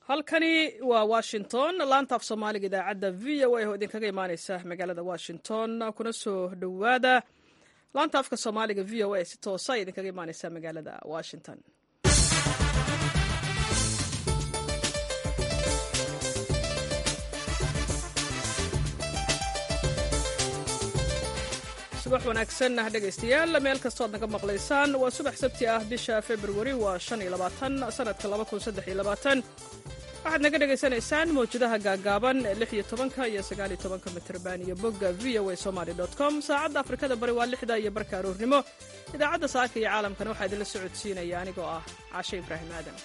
halkani waa washington laanta af soomaaliga idaacadda v o a oo idinkaga imaaneysa magaalada washington kuna soo dhowaada laanta afka soomaaliga v o a si toosa idinkaga imaaneysa magaalada washington. subax wanaagsan dhegaystayaal meel kastood naga maqlaysaan waa subax sabti ah bisha februari waa 25 sanadka 2023 waxaad naga dhegaysanaysaan mawjadaha gaagaaban 16 iyo 19 mitirban iyo bogga voasomali.com saacadda afrikada bari waa 6 iyo barka aroornimo idaacadda saaka iyo caalamkana waxaa idinla socodsiinaya anigoo ah Caashe Ibraahim Aadan.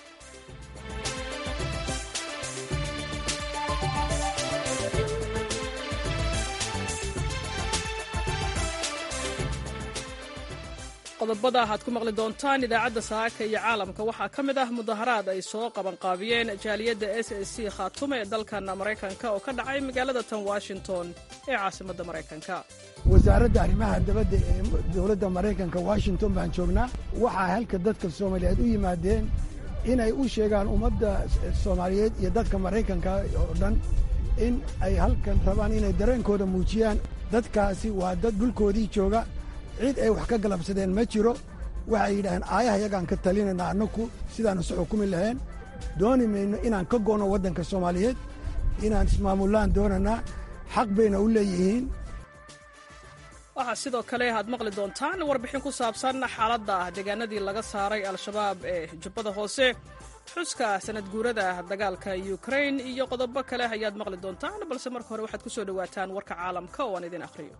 qodobada aad ku maqli doontaan idaacadda saaka iyo caalamka waxaa ka mid ah mudaharaad ay soo qabanqaabiyeen jaaliyadda SSC Khaatume ee dalkan Mareykanka oo ka dhacay magaalada tan Washington ee caasimadda Mareykanka. wasaaradda arrimaha dibadda ee dowladda Mareykanka Washington baan joognaa waxaa halka dadka Soomaaliyeed u yimaadeen inay u sheegaan ummadda Soomaaliyeed iyo dadka Mareykanka oo dhan in ay halkan rabaan inay dareenkooda muujiyaan. dadkaasi waa dad dhulkoodii jooga cid ay wax ka galabsadeen ma jiro. waxay yidhaaheen aayaha yagaan ka talinayna annaku sidaanu is xukumi lahayn dooni mayno inaan ka goono waddanka Soomaaliyeed inaan ismaamulaan doonanaa xaq bayna u leeyihiin. waxaa sidoo kale aad maqli doontaan warbixin ku saabsan xaaladda deegaanadii laga saaray al-shabaab ee jubbada hoose xuska sanad guurada dagaalka Ukraine iyo qodobo kale ayaad maqli doontaan balse marka hore waxaad ku soo dhawaataan warka caalamka oo aan idin akhriyo.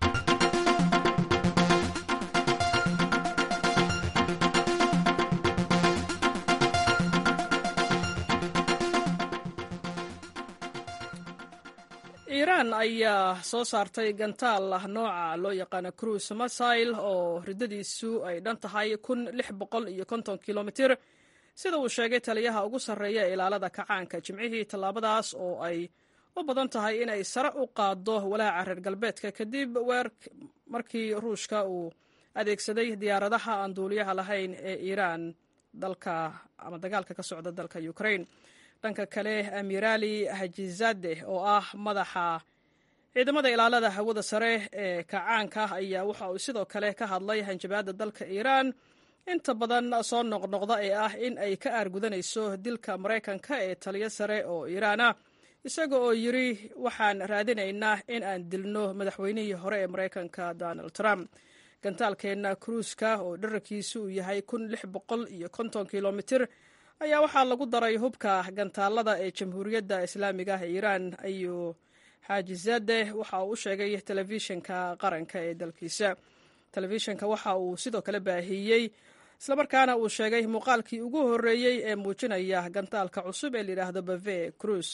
Iiraan ayaa soo saartay gantaal nooca loo yaqaano cruise missile oo ridadiisu ay dhan tahay 1650 kilomitir sida uu sheegay taliyaha ugu sarreeya ee ilaalada kacaanka jimcihii tallaabadaas oo ay u badan tahay inay sare u qaaddo walaaca reer galbeedka kadib markii ruushka uu adeegsaday diyaaradaha aan duuliyaha lahayn ee Iiraan dagaalka ka socda dalka Ukraine. dhanka kale Amirali Hajizadeh oo ah madaxa ciidamada ilaalada hawada sare ee kacaanka ayaa waxa uu sidoo kale ka hadlay hanjabaadda dalka Iiraan inta badan soo noqnoqda ee ah in ay ka aargudanayso dilka Mareykanka ee taliya sare oo Iiraan ah isaga oo yiri waxaan raadinaynaa in aan dilno madaxweynihii hore ee Mareykanka Donald Trump. gantaalkeena cruise-ka oo dhererkiisu uu yahay 1650 kilomitir ayaa waxaa lagu daray hubka gantaalada ee Jamhuuriyadda Islaamiga ah ee Iiraan ayuu Hajizadeh waxa uu sheegay telefishinka qaranka ee dalkiisa. telefishinka waxa uu sidoo kale baahiyey isla markaana uu sheegay muuqaalkii ugu horeeyay ee muujinaya gantaalka cusub ee la yiraahdo Bave Cruise.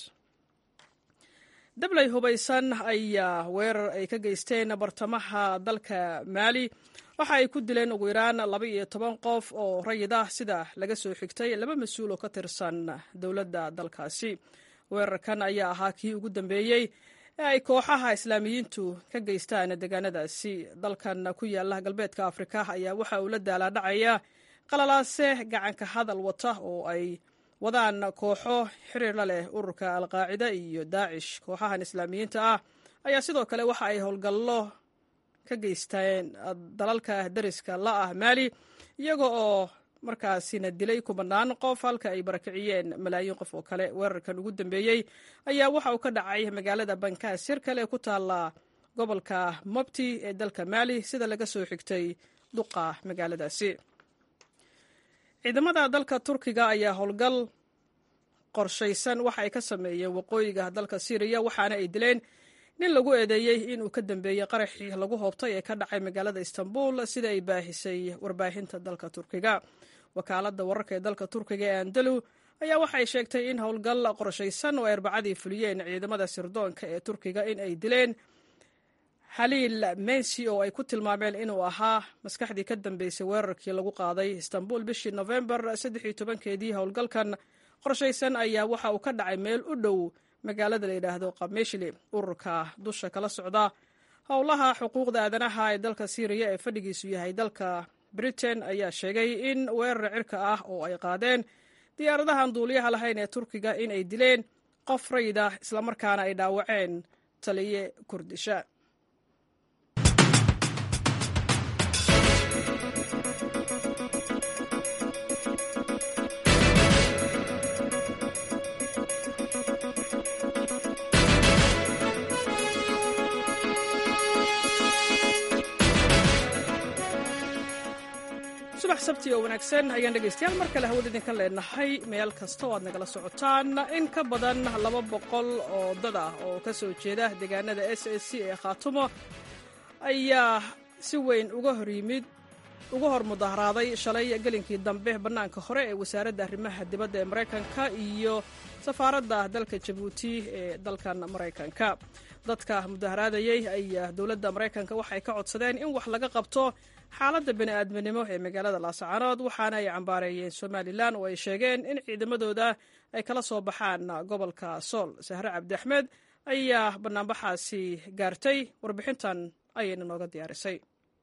dablay hubaysan ayaa weerar ay ka geysteen bartamaha dalka Mali waxa ay ku dileen ugu yaraan 12 qof oo rayid ah sida laga soo xigtay laba mas'uul oo ka tirsan dowladda dalkaasi. weerarkan ayaa ahaa kii ugu dambeeyay ee ay kooxaha islaamiyiintu ka geystaan deegaanadaasi. dalkan ku yaala galbeedka Afrika ayaa waxa uu la daalaa-dhacaya qalalaase gacanka hadal wata oo ay wadaan kooxo xiriir la leh ururka Al-Qaacida iyo Daacish. kooxahan islaamiyiinta ah ayaa sidoo kale waxa ay howlgallo ka geysteen dalalka dariska la ah Mali iyaga oo markaasina dilay kumanaan qof halka ay barakiciyeen malaayiin qof oo kale. weerarkan ugu dambeeyay ayaa waxa uu ka dhacay magaalada Bankaasir kale ku taala gobolka Mopti ee dalka Mali sida laga soo xigtay duqa magaaladaasi. ciidamada dalka Turkiga ayaa howlgal qorshaysan waxa ay ka sameeyeen waqooyiga dalka Syria waxaana ay dileen nin lagu eedeeyay inuu ka dambeeyay qaraxii lagu hoobtay ee ka dhacay magaalada Istanbul sida ay baahisay warbaahinta dalka Turkiga. wakaaladda wararka ee dalka Turkiga ee Anadolu ayaa waxay sheegtay in howlgal qorshaysan oo Arbacadii fuliyeen ciidamada sirdoonka ee Turkiga in ay dileen Halil Messi oo ay ku tilmaameen inuu ahaa maskaxdii ka dambeysay weerarkii lagu qaaday Istanbul bishii November 13-keedii. howlgalkan qorshaysan ayaa waxa uu ka dhacay meel u dhow magaalada la yiraahdo Qamishli. ururka dusha kala socda howlaha xuquuqda aadanaha ee dalka Syria ee fadhigiisu yahay dalka Britain ayaa sheegay in weerar cirka ah oo ay qaadeen diyaaradahan duuliyaha lahayn ee turkiga in ay dileen qof rayid ah islamarkaana ay dhaawaceen taliye kurdisha. subax sabti oo wanaagsan ayaan dhegaystayaal mar kale hawada idinka leenahay meel kasta oo aad nagala socotaan. in ka badan 200 oo dad ah oo ka soo jeeda deegaanada SSC ee Khaatumo ayaa si weyn uga hor mudaharaaday shalay galinkii dambe bannaanka hore ee wasaaradda arrimaha dibadda ee Mareykanka iyo safaaradda dalka Djibouti ee dalkan Mareykanka. dadka mudaharaadayay ayaa dowladda Mareykanka waxay ka codsadeen in wax laga qabto xaaladda bini'aadminimo ee magaalada Laascaanood, waxaana ay cambaareeyeen Somaliland oo ay sheegeen in ciidamadooda ay kala soo baxaan gobolka Sool. Sahre Cabdi Axmed ayaa banaanbaxaasi gaartay, warbixintan ayayna nooga diyaarisay.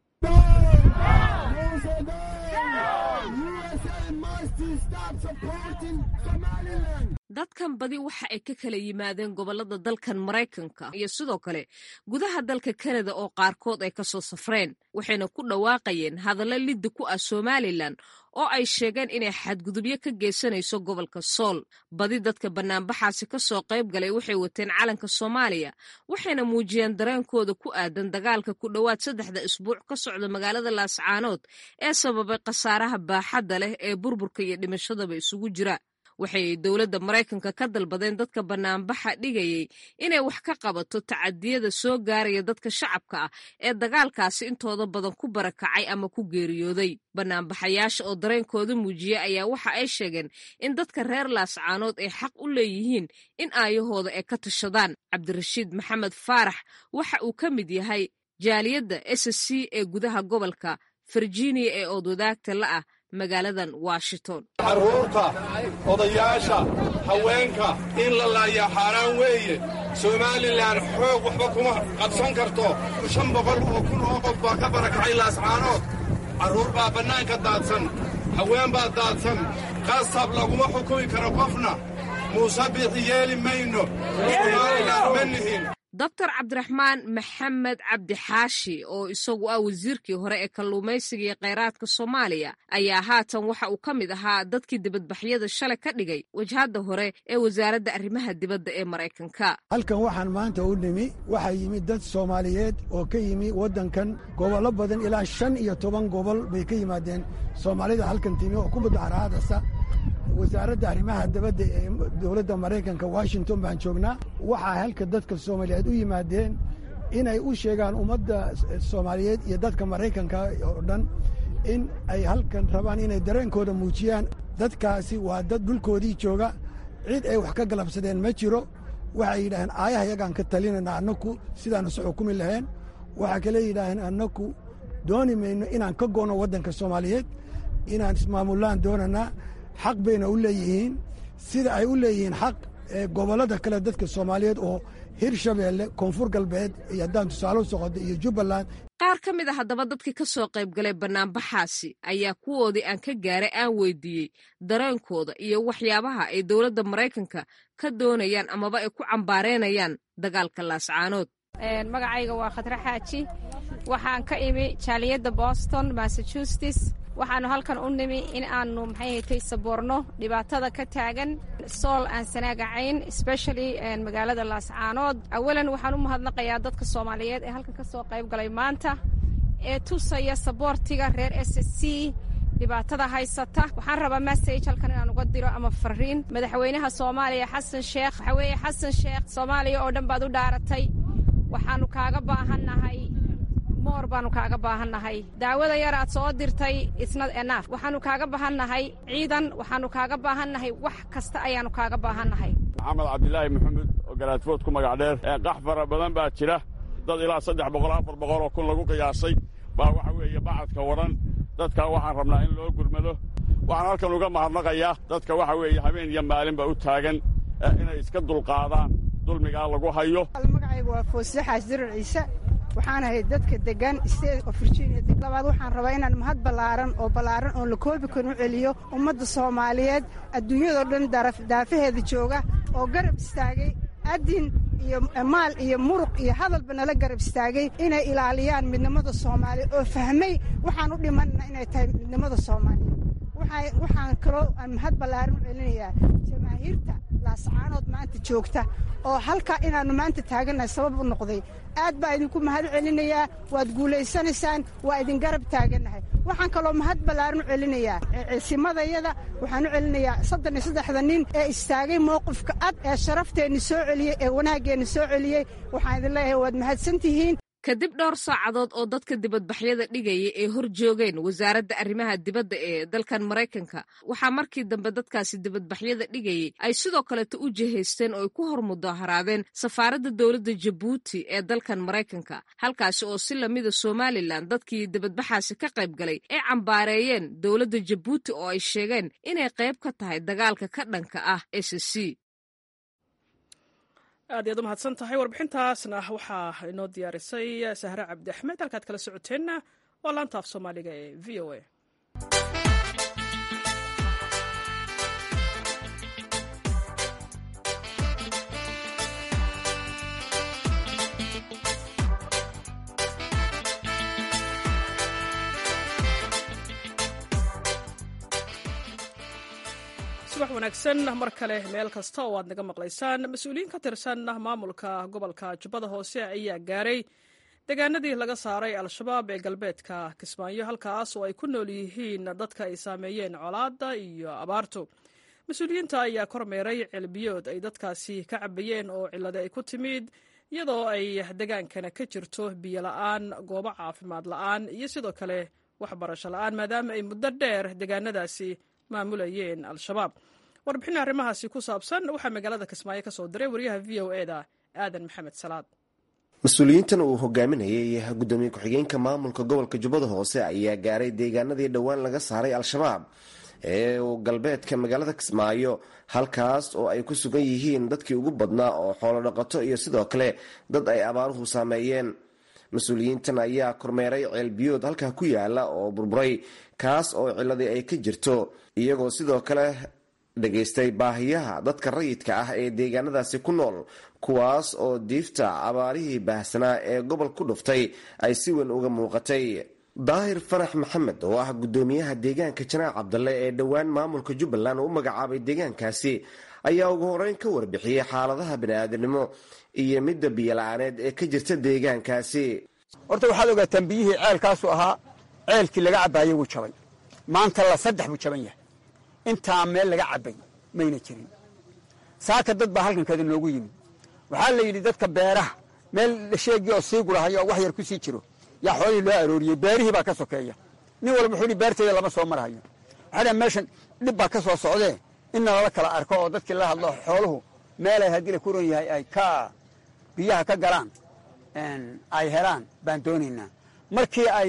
dadkan badi waxa ay ka kala yimaadeen gobollada dalkan Mareykanka iyo sidoo kale gudaha dalka Kanada oo qaarkood ay ka soo safreen, waxayna ku dhawaaqayeen hadallo liddi ku ah Somaliland oo ay sheegeen inay xadgudubyo ka geysanayso gobolka Sool. badi dadka banaanbaxaasi ka soo qayb galay waxay wateen calanka Soomaaliya, waxayna muujiyeen dareenkooda ku aadan dagaalka ku dhowaad 3 isbuuc ka socda magaalada Laascaanood ee sababay khasaaraha baaxadda leh ee burburka iyo dhimashadaba isugu jira. waxay dowladda Mareykanka ka dalbadeen dadka banaanbaxa dhigayay inay wax ka qabato tacadiyada soo gaaraya dadka shacabka ah ee dagaalkaasi intooda badan ku barakacay ama ku geeriyooday. banaanbaxayaasha oo dareenkooda muujiyay ayaa waxa ay sheegeen in dadka reer Laascaanood ay xaq u leeyihiin in aayahooda ay ka tashadaan. Cabdirashiid Maxamed Faarax waxa uu ka mid yahay jaaliyadda SSC ee gudaha gobolka Virginia ee oodwadaagta la ah magaaladan Washington. carruurta, odayaasha, haweenka in la laayaa xaaraan weeye. Somaliland xoog waxba kuma qabsan karto. 500 oo kun oo qof baa ka barakacay Laascaanood. carruur baa bannaanka daadsan, haween baa daadsan. qasab laguma xukumi karo qofna. muuse biixi yeeli mayno. Somaliland ma nihin. Dr. Cabdiraxmaan Maxamed Cabdi Xaashi oo isagu ah wasiirkii hore ee kalluumaysiga iyo kheyraadka Soomaaliya ayaa haatan waxa uu ka mid ahaa dadkii dibadbaxyada shalay ka dhigay wajhada hore ee wasaaradda arrimaha dibadda ee Mareykanka. halkan waxaan maanta u nimi waxaa yimid dad Soomaaliyeed oo ka yimi waddankan gobollo badan ilaa 15 gobol bay ka yimaadeen. Soomaalida halkan timi oo ku mudaharaadaysa wasaaradda arrimaha dibadda ee dowladda Mareykanka Washington baan joognaa. waxaa halka dadka Soomaaliyeed u yimaadeen inay u sheegaan ummadda Soomaaliyeed iyo dadka Mareykanka oo dhan in ay halkan rabaan inay dareenkooda muujiyaan. dadkaasi waa dad dhulkoodii jooga, cid ay wax ka galabsadeen ma jiro. waxay yidhaaheen aayaha yagaan ka talinayna annaku sidaanu is xukumi lahayn. waxaa kale yidhaaheen annaku dooni mayno inaan ka goono waddanka Soomaaliyeed, inaan ismaamulaan doonanaa. xaq bayna u leeyihiin sida ay u leeyihiin xaq gobollada kale dadka Soomaaliyeed oo Hirshabeelle, Koonfur Galbeed iyo haddaan tusaale u socodo iyo Jubbaland. qaar ka mid ah haddaba dadkii ka soo qayb galay banaanbaxaasi ayaa kuwoodii aan ka gaaray aan weydiiyey dareenkooda iyo waxyaabaha ay dowladda Mareykanka ka doonayaan amaba ay ku cambaareenayaan dagaalka Laascaanood. magacayga waa Khadra Xaaji, waxaan ka imi jaaliyadda Boston, Massachusetts. waxaanu halkan u nimi in aanu saboorno dhibaatada ka taagan Sool aan sanaagacayn, especially magaalada Laascaanood. awalan waxaan u mahadnaqayaa dadka Soomaaliyeed ee halkan ka soo qayb galay maanta ee tusaya saboortiga reer SSC dhibaatada haysata. waxaan rabaa message halkan inaan uga diro ama fariin madaxweynaha Soomaaliya Xasan Sheekh. Xasan Sheekh, Soomaaliya oo dhan baad u dhaaratay, waxaanu kaaga baahannahay moor baanu kaaga baahannahay. daawada yar aad soo dirtay isnad enough. waxaanu kaaga baahannahay ciidan, waxaanu kaaga baahannahay wax kasta ayaanu kaaga baahannahay. maxamed cabdilaahi maxamed oo garaadfood ku magac dheer. qax fara badan baa jira, dad ilaa 300-400 oo kun lagu qiyaasay baa waxa weeye bacadka waran. dadka waxaan rabnaa in loo gurmado. waxaan halkan uga mahadnaqayaa dadka waxa weeye habeen iyo maalinba u taagan inay iska dulqaadaan dulmigaa lagu hayo. magacaygu waa Foosle Xaasdirin Ciise. waxaan ahay dadka degan state of Virginia. Labaad waxaan rabaa inaan mahad ballaaran oo la koobi karin u celiyo ummadda Soomaaliyeed adduunyada dhan daafaheeda jooga oo garab istaagay adin iyo maal iyo muruq iyo hadalba nala garab istaagay inay ilaaliyaan midnimada Soomaaliya oo fahmay waxaan u dhimanna inay tahay midnimada Soomaaliya. waxaan kaloo mahad ballaaran u celinayaa jamaahiirta laascaanood maanta joogta oo halka inaanu maanta taaganahay sabab u noqday. aad baa idinku mahad celinayaa, waad guulaysanaysaan, waa idin garab taaganahay. waxaan kaloo mahad ballaaran u celinayaa ciisimadayada, waxaan u celinayaa 33 nin ee istaagay mowqifka cad ee sharafteenni soo celiyey ee wanaageenni soo celiyey. waxaan idin leeyahay waad mahadsantihiin. kadib dhowr saacadood oo dadka dibadbaxyada dhigaya ee hor joogeen wasaaradda arrimaha dibadda ee dalkan Maraykanka, waxaa markii dambe dadkaasi dibadbaxyada dhigayay ay sidoo kaleeto u jihaysteen oo ay ku hor mudaharaadeen safaaradda dowladda Jabuuti ee dalkan Maraykanka, halkaasi oo si lamida Somaliland dadkii dibadbaxaasi ka qayb galay ay cambaareeyeen dowladda Jabuuti oo ay sheegeen inay qayb ka tahay dagaalka ka dhanka ah SSC. aad iyaad u mahadsan tahay. warbixintaasna waxaa inoo diyaarisay Sahre Cabdi Axmed. halkaad kala socoteenna waa laanta af Soomaaliga ee VOA. subax wanaagsan mar kale meel kasta oo aad naga maqlaysaan. mas-uuliyiin ka tirsan maamulka gobolka Jubbada Hoose ayaa gaaray deegaanadii laga saaray al-shabaab ee galbeedka Kismaayo, halkaas oo ay ku nool yihiin dadka ay saameeyeen colaadda iyo abaartu. mas-uuliyiinta ayaa kormeeray ceelbiyood ay dadkaasi ka cabayeen oo cillada ay ku timid, iyadoo ay degaankana ka jirto biyo la'aan, goobo caafimaad la'aan iyo sidoo kale waxbarasho la'aan, maadaama ay muddo dheer deegaanadaasi maamulayeen al-shabaab. warbixin arrimahaasi ku saabsan waxaa magaalada Kismaayo ka soo diray wariyaha VOA-da Aadan Maxamed Salaad. mas-uuliyiintan uu hogaaminayay gudoomiye ku-xigeenka maamulka gobolka Jubbada Hoose ayaa gaaray deegaanadii dhowaan laga saaray al-shabaab ee galbeedka magaalada Kismaayo, halkaas oo ay ku sugan yihiin dadkii ugu badnaa oo xoolo dhaqato iyo sidoo kale dad ay abaaruhu saameeyeen. mas-uuliyiintan ayaa kormeeray ceelbiyood halkaa ku yaala oo burburay, kaas oo cilladii ay ka jirto, iyagoo sidoo kale dhageystay baahiyaha dadka rayidka ah ee deegaanadaasi ku nool, kuwaas oo diifta abaarihii baahsanaa ee gobol ku dhuftay ay si weyn uga muuqatay. daahir farax maxamed oo ah gudoomiyaha deegaanka Janaac Cabdalle ee dhowaan maamulka Jubbaland u magacaabay deegaankaasi ayaa ugu horeyn ka warbixiyey xaaladaha bini'aadanimo iyo midda biyo-la'aaneed ee ka jirta deegaankaasi. horta waxaad ogaataan biyihii ceelkaasu ahaa ceelkii laga cabaayey wuu jabay, maanta la 3 buu jaban yahay. intaa meel laga cabay mayna jirin. saaka dad baa halkan kada noogu yimid, waxaa la yidhi dadka beeraha meel sheegii oo sii gurahayo oo wax yar ku sii jiro yaa xoolihii loo arooriyey, beerihii baa ka sokeeya. nin walba wuxuu yidhi beertayda lama soo marahayo. waxaa dhaha meeshan dhib baa ka soo socdee inna lala kala arko oo dadkii la hadlo xooluhu meelay haddii la ku ron yahay ay ka biyaha ka galaan ay helaan baan doonaynaa. markii ay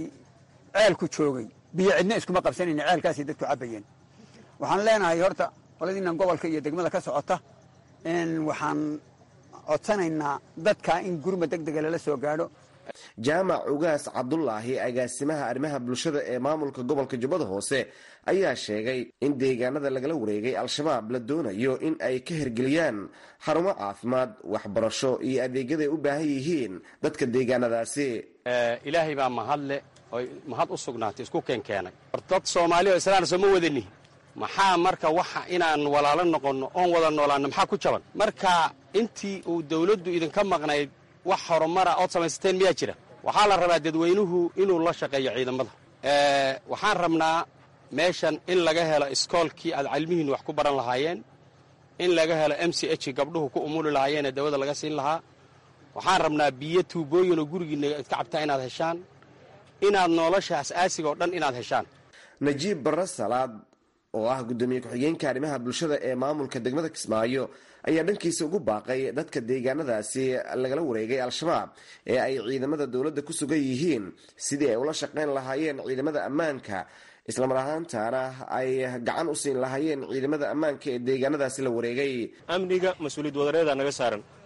ceelku joogay biyo cidna iskuma qabsanayna, ceelkaasay dadku cabayeen. waxaan leenahay horta qoladiinnan gobolka iyo degmada ka socota waxaan codsanaynaa dadka in gurma degdega lala soo gaadho. jaamac ugaas cabdulaahi, agaasimaha arrimaha bulshada ee maamulka gobolka Jubbada Hoose, ayaa sheegay in deegaanada lagala wareegay al-shabaab la doonayo in ay ka hirgeliyaan xarumo caafimaad, waxbarasho iyo adeegyaday u baahan yihiin dadka deegaanadaasi. ilaahay baa mahadle oo mahad u sugnaatay isku keenay. dad Soomaali oo islaan soo ma wadani, maxaa marka waxa inaan walaalo noqono oon wada noolaano maxaa ku jaban? marka intii uu dawladdu idinka maqnayd wax horumara ood samaysateen miyaa jira? waxaa la rabaa dadweynuhu inuu la shaqeeyo ciidamada. waxaan rabnaa meeshan in laga helo iskoolkii aad cilmihiin wax ku baran lahaayeen, in laga helo MCH gabdhuhu ku umuli lahaayeen ee dawada laga siin lahaa. waxaan rabnaa biyo tuubooyin oo gurigiinna idka cabtaa inaad heshaan, inaad nolosha asaasiga oo dhan inaad heshaan. najiib barre salaad oo ah gudoomiye ku-xigeenka arrimaha bulshada ee maamulka degmada Kismaayo ayaa dhankiisa ugu baaqay dadka deegaanadaasi lagala wareegay al-shabaab ee ay ciidamada dowladda ku sugan yihiin sidii ay ula shaqayn lahaayeen ciidamada ammaanka, islamar ahaantaana ay gacan u siin lahaayeen ciidamada ammaanka ee deegaanadaasi la wareegay. amniga mas-uuliyad wadareeda naga saaran,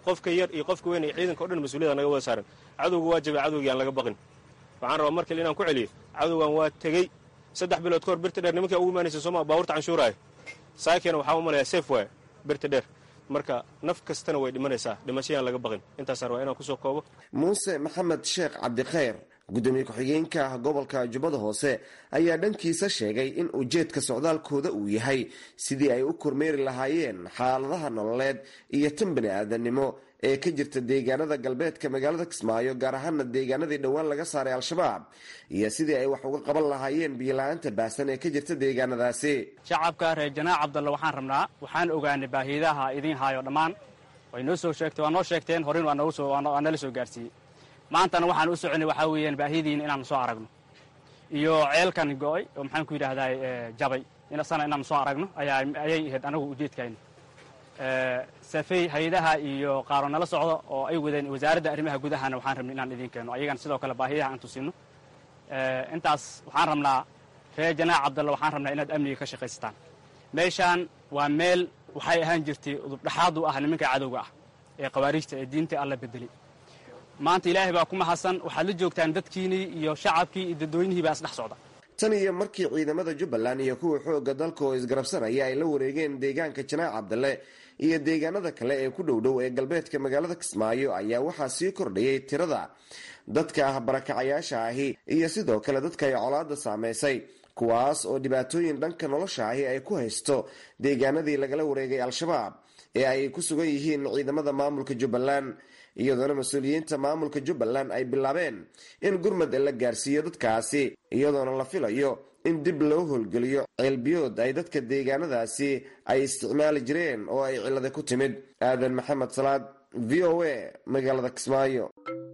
qofka yar iyo qofka weyn iyo ciidanka o dhan mas-uuliyada naga wada saaran cadowga waa jabay cadowgii aan laga baqin waxaan rabaa mar kale inaan ku celiyo cadowgan waa tegey 3 bilood ka hor birta dheer nimankii ugu imaanaysa Soomaa baabuurta canshuuraya saakeena waxaa u malayaa safe way birta dheer marka naf kastana way dhimanaysaa dhimashayaan laga baqin intaasaan rabaa inaan kusoo koobo muuse maxamed sheekh cabdikhayr gudoomiye ku-xigeenka gobolka jubbada hoose ayaa dhankiisa sheegay in ujeedka socdaalkooda uu yahay sidii ay u kormeeri lahaayeen xaaladaha nololeed iyo tan bani aadamnimo ee ka jirta deegaanada galbeedka magaalada Kismaayo gaar ahaana deegaanadii dhowaan laga saaray al-shabaab iyo sidii ay wax uga qaban lahaayeen biyo-la'aanta baahsan ee ka jirta deegaanadaasi. shacabka reer Janaac Cabdalla waxaan ogaanay baahidaha idin haayo dhammaan way noo soo sheegtay waa noo sheegteen horin waa nala soo gaarsiiyey maantana waxaan u soconay waxaa weeyaan baahidiin inaan soo aragno iyo ceelkan go'ay oo maxaan ku yidhaahdaa jabay inaan soo aragno ayay ahayd anagu ujeedkayna safay hay'adaha iyo qaaro nala socdo oo ay wadeen wasaaradda arrimaha gudahana waxaan rabnay inaan idin keeno ayagan sidoo kale baahiyaha aan tusino intaas waxaan rabnaa reer Janaac Cabdalla waxaan rabnaa inaad amniga ka shaqaystaan meeshaan waa meel waxay ahaan jirtay udub dhaxaad u ah nimanka cadowga ah ee qawaariijta ee diinta alla bedeli maanta ilaahay baa ku mahadsan waxaad la joogtaan dadkiinii iyo shacabkii iyo dadweynihi baa isdhex socda tan iyo markii ciidamada Jubbaland iyo kuwa xooga dalka oo isgarabsanaya ay la wareegeen deegaanka Janaac Cabdalle iyo deegaanada kale ee ku dhowdhow ee galbeedka magaalada Kismaayo ayaa waxaa sii kordhayay tirada dadka barakacayaasha ahi iyo sidoo kale dadka ay colaadda saameysay kuwaas oo dhibaatooyin dhanka nolosha ahi ay ku haysto deegaanadii lagala wareegay al-shabaab ee ay ku sugan yihiin ciidamada maamulka Jubbaland iyadoona mas-uuliyiinta maamulka Jubbaland ay bilaabeen in gurmad la gaarsiiyo dadkaasi iyadoona la filayo in dib loo howlgeliyo ceelbiyood ay dadka deegaanadaasi ay isticmaali jireen oo ay cilada ku timid. Aadan Maxamed Salaad, VOA, magaalada Kismaayo.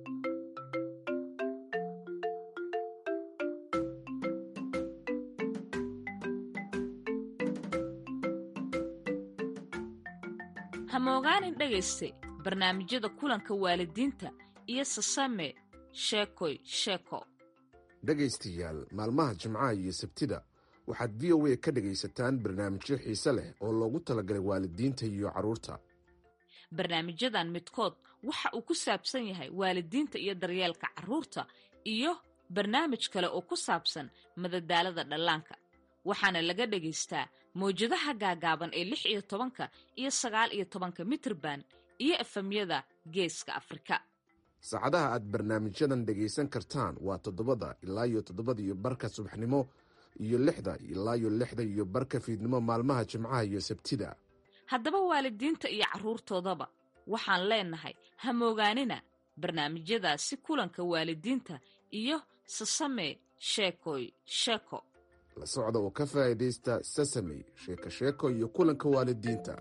hamogaanin dhegayste barnaamijyada kulanka waalidiinta iyo Sasame sheeko dhegaystayaal maalmaha Jimcaha iyo Sabtida waxaad VOA ka dhagaysataan barnaamijyo xiise leh oo loogu talagalay waalidiinta iyo carruurta. barnaamijyadan midkood waxa uu ku saabsan yahay waalidiinta iyo daryeelka carruurta iyo barnaamij kale oo ku saabsan madadaalada dhallaanka waxaana laga dhagaystaa mowjadaha gaagaaban ee 16 iyo 19 mitirban iyo efamyada geeska Afrika. saacadaha aad barnaamijyadan dhagaysan kartaan waa 7 ilaa 7:15 subaxnimo iyo 6 ilaa 6:15 fiidnimo maalmaha Jimcaha iyo Sabtida. haddaba waalidiinta iyo carruurtoodaba waxaan leenahay hamoogaanina barnaamijyadaasi kulanka waalidiinta iyo Sasame sheeko la socda oo ka faa'iideysta Sasame sheeko iyo kulanka waalidiinta.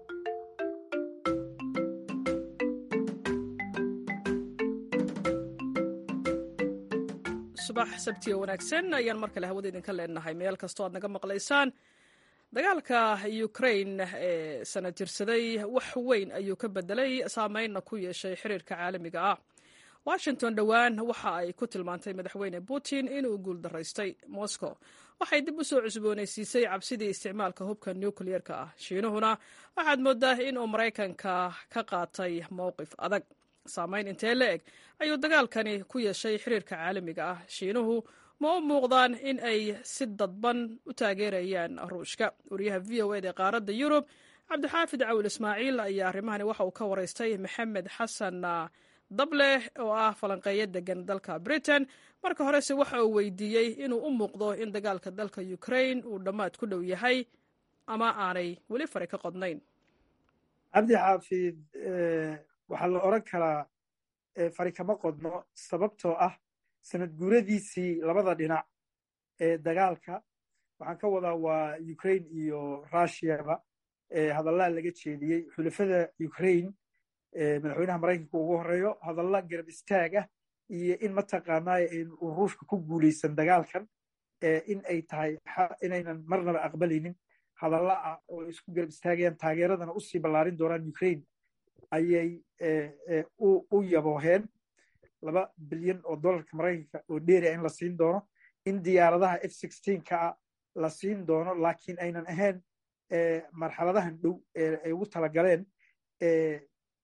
subax sabti wanaagsan ayaan mar kale hawada idinka leenahay meel kastoo aad naga maqlaysaan. dagaalka Ukraine ee sana jirsaday wax weyn ayuu ka bedelay saameynna ku yeeshay xiriirka caalamiga ah. Washington dhawaan waxa ay ku tilmaantay madaxweyne Putin inuu guul daraystay. Moscow waxay dib u soo cusboonaysiisay cabsidii isticmaalka hubka nuclear-ka ah. Shiinuhuna waxaad moodaa in uu Mareykanka ka qaatay mowqif adag. saameyn intee le'eg ayuu dagaalkani ku yeeshay xiriirka caalamiga ah. Shiinuhu ma u muuqdaan in ay si dadban u taageerayaan Ruushka. wariyaha VOA ee qaaradda Yurub Cabdixaafid Cawil Ismaaciil ayaa arrimahani waxa uu ka waraystay Maxamed Xasan Dable oo ah falanqeeyo degan dalka Britain. marka horese waxa uu weydiiyey inuu u muuqdo in dagaalka dalka Ukraine uu dhammaad ku dhow yahay ama aanay weli fari ka qodnayn. Cabdixaafid waxaa la oran karaa fari kama qodno sababtoo ah sanad guuradiisii labada dhinac ee dagaalka waxaan ka wadaa waa Ukraine iyo Russiaba hadallaa laga jeediyey xulafada Ukraine madaxweynaha Mareykanka ugu horeeyo hadalla garab istaag ah iyo in mataqaanaa uu Ruushka ku guuleysan dagaalkan in ay tahay inaynan marnaba aqbalinin hadalla ah oo isku garab istaagayaan taageeradana u sii ballaarin doonaan Ukraine ayay u yabooheen $2 bilyan oo dollarka Mareykanka oo dheeri in la siin doono in diyaaradaha F-16 la siin doono laakiin aynan ahayn marxaladahan dhow ay ugu talagaleen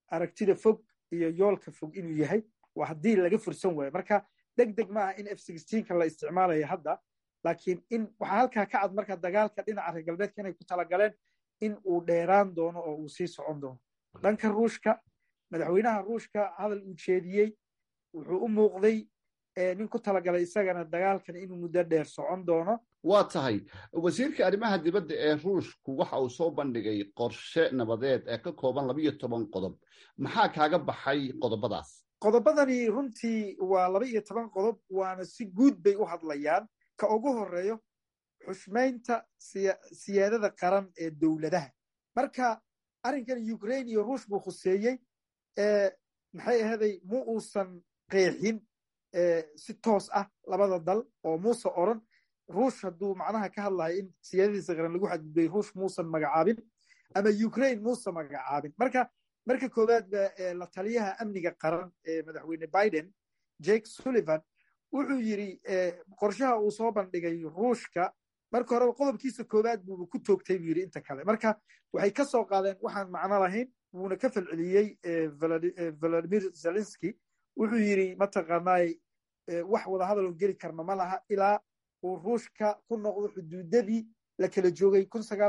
aragtida fog iyo yoolka fog inuu yahay waa haddii laga fursan waayo. marka degdeg ma aha in F-16 la isticmaalayo hadda, laakiin in waxaa halkaa ka cad marka dagaalka dhinaca reer galbeedka inay ku talagaleen in uu dheeraan doono oo uu sii socon doono. dhanka ruushka, madaxweynaha ruushka hadal uu jeediyey wuxuu u muuqday nin ku talagalay isagana dagaalkan inuu muddo dheer socon doono. waa tahay wasiirka arrimaha dibadda ee ruushku waxa uu soo bandhigay qorshe nabadeed ee ka kooban 12 qodob. maxaa kaaga baxay qodobadaas? qodobadani runtii waa 12 qodob, waana si guud bay u hadlayaan. ka ugu horeeyo xushmaynta siyaadada qaran ee dowladaha. marka arrinkan Ukraine iyo Ruush buu khuseeyey, maxay ahaday mu uusan qeexin si toos ah labada dal oo muuse oran Ruush hadduu macnaha ka hadlayo in siyaadadiisa qaran lagu xadgudbay Ruush muusan magacaabin ama Ukraine muusan magacaabin. marka koowaad la taliyaha amniga qaran ee madaxweyne Biden, Jake Sullivan, wuxuu yiri qorshaha uu soo bandhigay Ruushka marka hore qodobkiisa koowaad buu ku toogtay buu yiri inta kale. marka waxay ka soo qaadeen waxaan macno lahayn, wuuna ka falceliyey Volodymyr Zelensky. wuxuu yiri mataqaanaa wax wada hadal oo geli karna ma laha ilaa uu Ruushka ku noqdo xuduudadii la kala joogay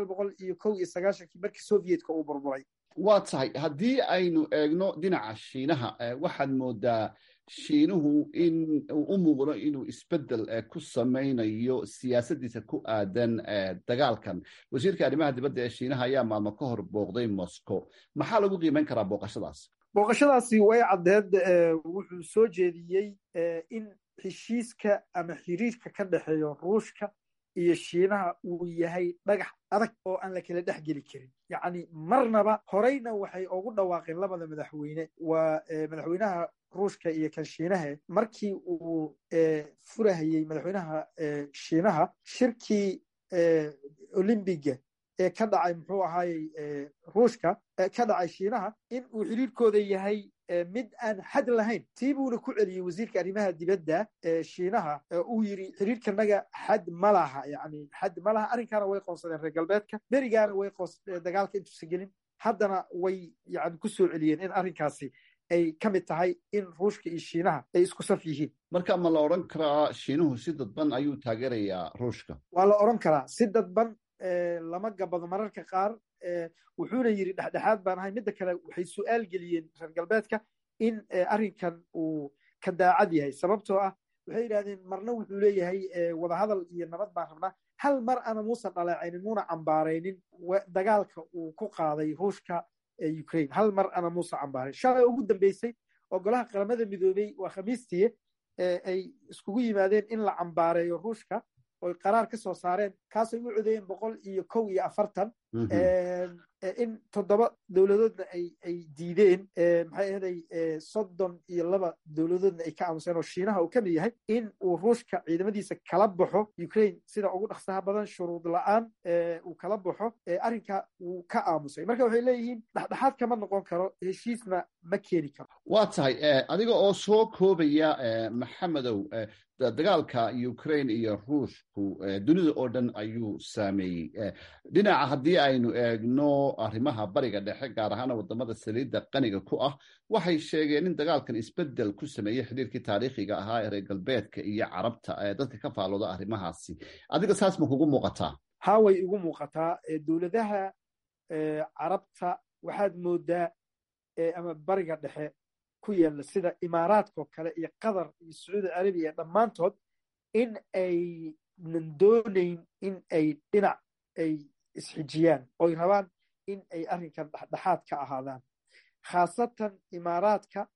1991 markii Sovietka uu burburay. waa tahay haddii aynu eegno dhinaca Shiinaha, waxaad moodaa Shiinuhu in uu u muuqdo inuu isbeddel ku samaynayo siyaasaddiisa ku aadan dagaalkan. wasiirka arrimaha dibadda ee Shiinaha ayaa maalmo ka hor booqday Moscow. maxaa lagu qiimeyn karaa booqashadaas? booqashadaasi way caddeed. wuxuu soo jeediyey in heshiiska ama xiriirka ka dhexeeya Ruushka iyo Shiinaha uu yahay dhagax adag oo aan la kala dhex geli karin. yacni marnaba horeyna waxay ugu dhawaaqeen labada madaxweyne, waa madaxweynaha Ruushka iyo kan Shiinaha, markii uu furahayey madaxweynaha Shiinaha shirkii Olympiga ee ka dhacay muxuu ahaayey Ruushka ka dhacay Shiinaha, in uu xiriirkooda yahay mid aan xad lahayn. tii buuna ku celiyey wasiirka arrimaha dibadda Shiinaha, uu yiri xiriirkanaga xad ma laha, yani xad ma laha. arrinkaana way qoonsadeen reer galbeedka, berigaana way dagaalka intuusan gelin, haddana way yani ku soo celiyeen in arrinkaasi ay ka mid tahay in Ruushka iyo Shiinaha ay isku saf yihiin. marka ma la odhan karaa Shiinuhu si dadban ayuu taageerayaa Ruushka? waa la odhan karaa si dadban, lama gabado mararka qaar. wuxuuna yiri dhexdhexaad baan ahay. midda kale waxay su'aal geliyeen reer galbeedka in arrinkan uu ka daacad yahay, sababtoo ah waxay yidhahdeen marna wuxuu leeyahay wadahadal iyo nabad baan rabnaa, hal mar ana muusan dhaleecaynin, muuna cambaaraynin dagaalka uu ku qaaday Ruushka Ukraine. hal mar ana muusan cambaarayn. shalay ugu dambeysay oo golaha qaramada midoobay waa khamiistii ay iskugu yimaadeen in la cambaareeyo Ruushka oy qaraar ka soo saareen, kaasay u codeeyeen 141 in 7 dowladoodna ay diideen, maxay ahaday 32 dowladoodna ay ka aamuseen oo Shiinaha uu ka mid yahay, in uu Ruushka ciidamadiisa kala baxo Ukraine sida ugu dhaqsaha badan, shuruud la'aan uu kala baxo. arrinka wuu ka aamusay. marka waxay leeyihiin dhexdhexaad kama noqon karo, heshiisna ma keeni karo. waa tahay adiga oo soo koobaya Maxamedow, dagaalka Ukraine iyo Ruushku dunida oo dhan ayuu saameeyey. dhinaca haddii aynu eegno arrimaha bariga dhexe, gaar ahaan wadamada saliidda qaniga ku ah, waxay sheegeen in dagaalkan isbeddel ku sameeyey xiriirkii taariikhiga ahaa ee reer galbeedka iyo carabta, dadka ka faalooda arrimahaasi. adiga saas ma kugu muuqataa? haa, way igu muuqataa. dowladaha carabta waxaad moodaa ama bariga dhexe ku yaala sida Imaaraadka oo kale iyo Qatar iyo Sacuudi Carabiya dhammaantood in aynan doonayn in ay dhinac ay isxijiyaan, oy rabaan in ay arrinkan dhexdhexaad ka ahaadaan. khaasatan Imaaraadka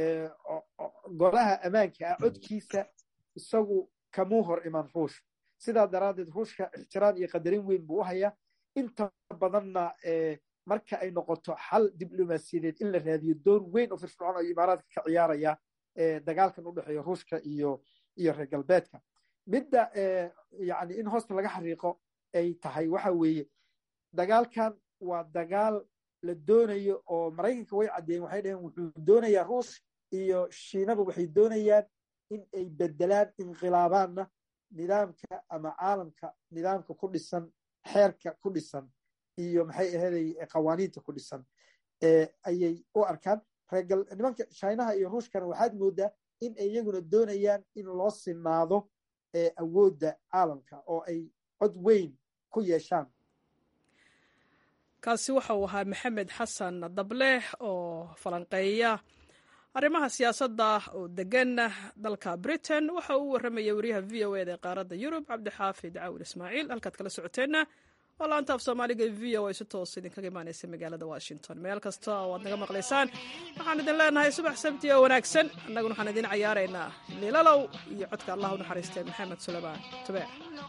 golaha ammaanka ah codkiisa isagu kamuu hor iman Ruush. sidaa daraaddeed Ruushka ixtiraam iyo qadarin weyn buu u hayaa. inta badanna marka ay noqoto xal diblomaasiyadeed in la raadiyo, door weyn oo firfircoon ayuu Imaaraadka ka ciyaaraya dagaalkan u dhexeeya Ruushka iyo reer galbeedka. midda yani in hoosta laga xariiqo ay tahay waxa weeye, dagaalkan waa dagaal la doonayo oo Maraykanka way caddeeyeen, waxay dhaheen wuxuu doonayaa Ruush iyo Shiinaba waxay doonayaan in ay bedelaan, inqilaabaanna nidaamka ama caalamka nidaamka ku dhisan, xeerka ku dhisan iyo maxay ahaday qawaaniinta ku dhisan. ayay u arkaan nimanka chinaha iyo ruushkana waxaad moodaa in ay iyaguna doonayaan in loo sinaado awoodda caalamka oo ay cod weyn ku yeeshaan. kaasi waxa uu ahaa maxamed xasan dable oo falanqeeya arrimaha siyaasadda oo degan dalka britain. waxa uu warramaya wariyaha v o eda ee qaaradda yurub cabdixaafid caawil ismaaciil. halkaad kala socoteenna waa laanta af soomaaliga v o a si toos idinkaga imaanaysa magaalada washington. meel kasta oo aad naga maqlaysaan waxaan idin leenahay subax sabti oo wanaagsan. annaguna waxaan idin cayaaraynaa liilalow iyo codka allah u naxariistay maxamed suleymaan tube.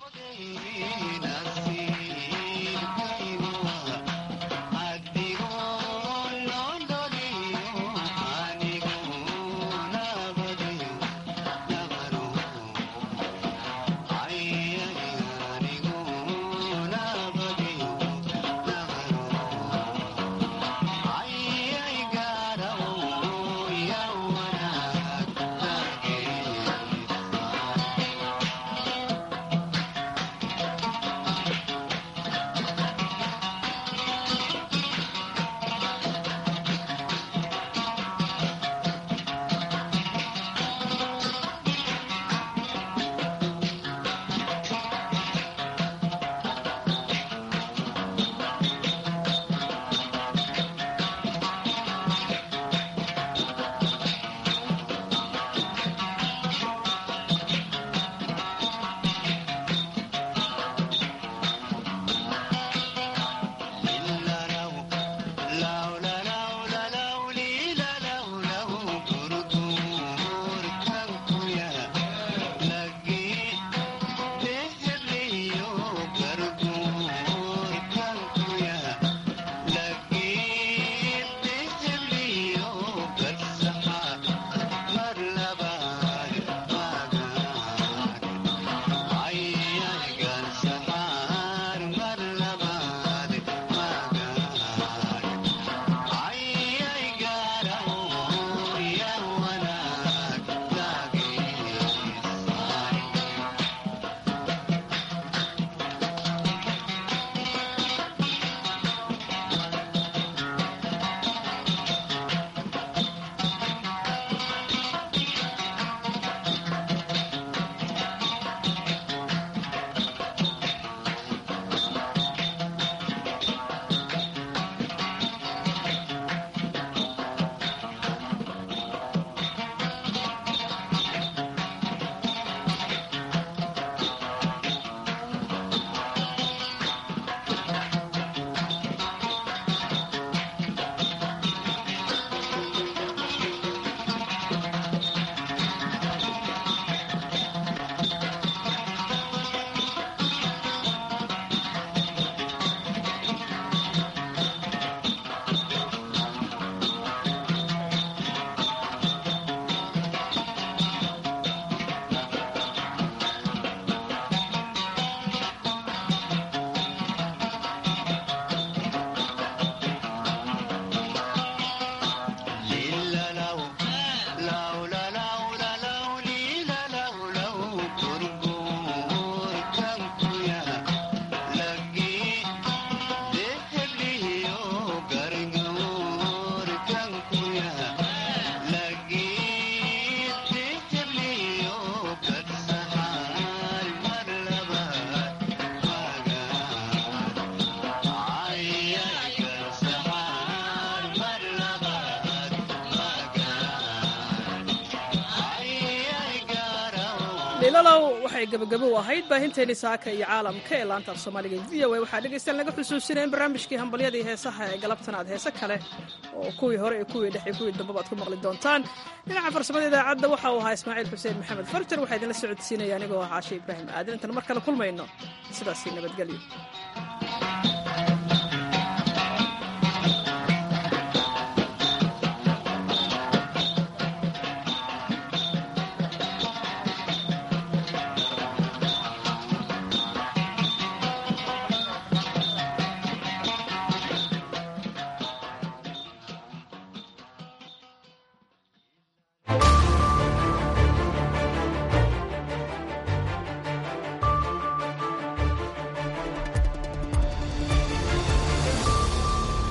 liilalow waxay gabagabo u ahayd baahinteeni saaka iyo caalamka ee laanta af soomaaliga v o a waxaa dhegaystayaal naga xusuusinaya in barnaamijkii hambalyadii heesaha ee galabtan aad heese kale oo kuwii hore iyo kuwii dhex iyo kuwii dambaba aad ku maqli doontaan. dhinaca farsamada idaacadda waxa uu ahaa ismaaciil xuseen maxamed farjar. waxaa idinla socodsiinaya anigoo ah caashe ibraahim aadan. intaan mar kale kulmayno sidaasii nabadgelyo.